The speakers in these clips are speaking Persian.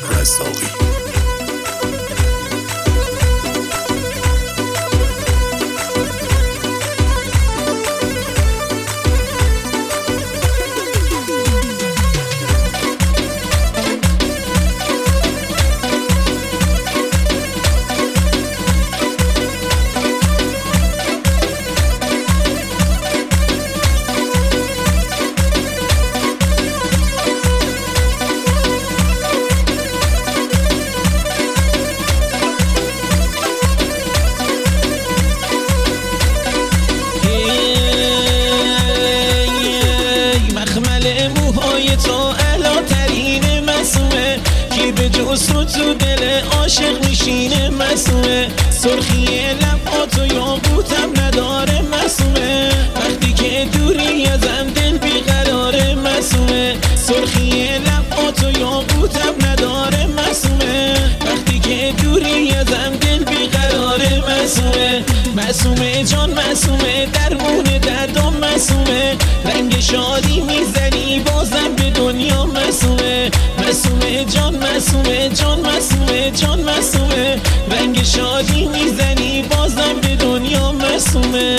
رزاقی. تو دل عاشق میشینه مسومه، سرخی لباتو یاقوتم نداره مسومه، وقتی که دوری ازم دل بیقراره مسومه، سرخی لباتو یاقوتم نداره مسومه، وقتی که دوری ازم دل بیقراره مسومه، مسومه جان مسومه درمون دردم مسومه، رنگ شادی میزنی بازم به دنیا مسومه، مسومه جان مسومه جان مسومه جان مسومه، رنگ شادی میزنی بازم به دنیا مسومه.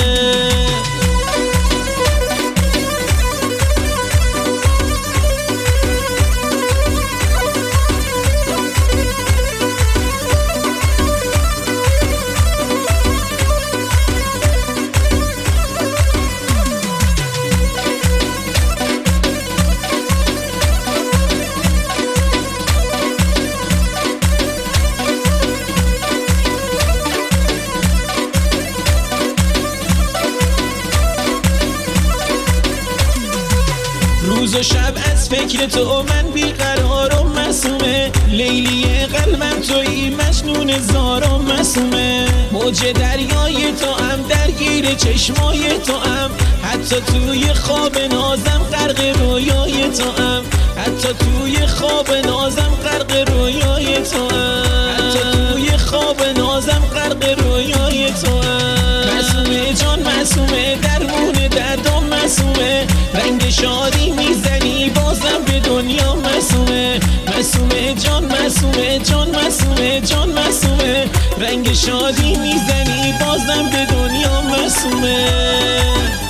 روز و شب از فکر تو من بیقرارم مسومه، لیلی قلبم تویی مجنون زارم مسومه، موج دریای تو هم درگیر چشمای تو هم، حتی توی خواب نازم غرق رویای تو هم، حتی توی خواب نازم غرق رویای تو هم، حتی توی خواب نازم غرق رویای تو هم، مسومه جان مسومه درمون دردم مسومه، رنگ شادی میزنی بازم به دنیا مسومه، مسومه جان مسومه جان مسومه جان مسومه، رنگ شادی میزنی بازم به دنیا مسومه.